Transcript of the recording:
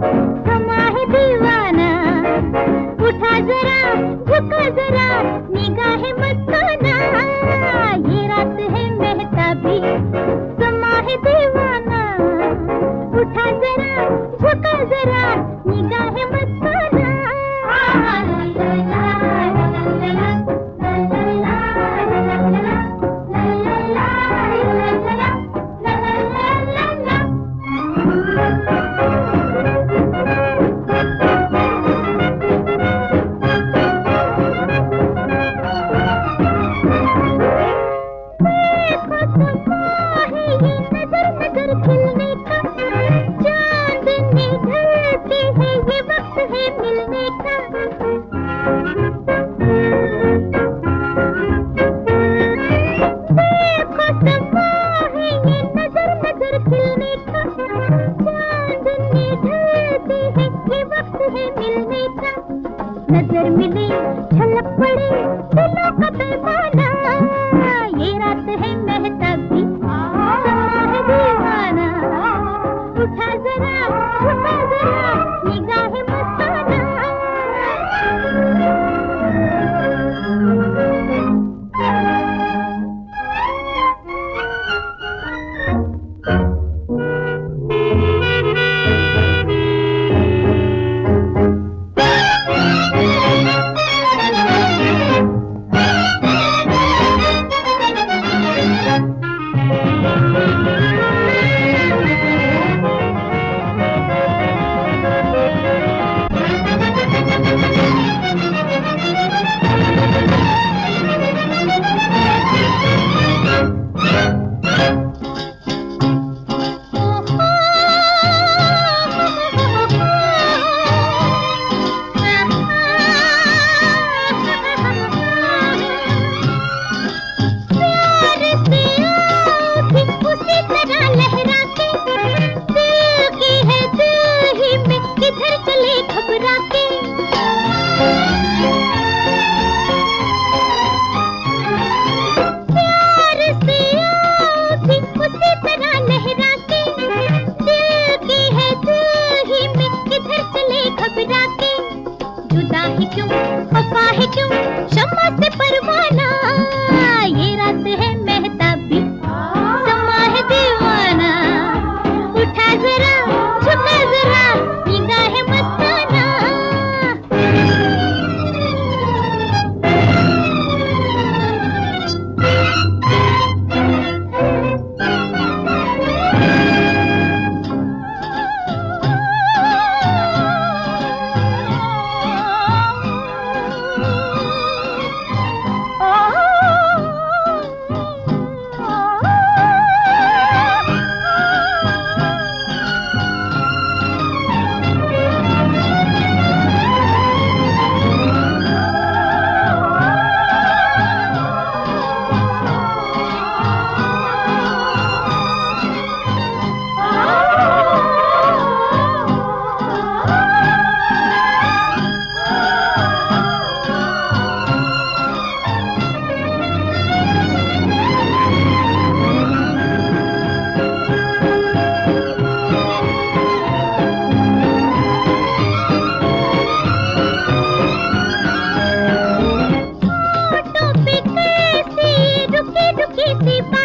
समा है दीवाना, उठा जरा झुका जरा निगाहें मस्ताना, ये रात है मेहताबी। समा है दीवाना, उठा जरा झुका जरा निगाहें मस्ताना। नजर मिले छलक पड़े दिलों का पैमाना, ये रात है मेहताबी। समा है दीवाना, उठा जरा झुका जरा निगाहें मस्ताना। जुदा है क्यों, खफा है क्यों, शम्मा से परवाना, ये रात है मेहताबी। समा है दीवाना, उठा जरा झुका जरा निगाहें मस्ताना। रुकी रुकी सी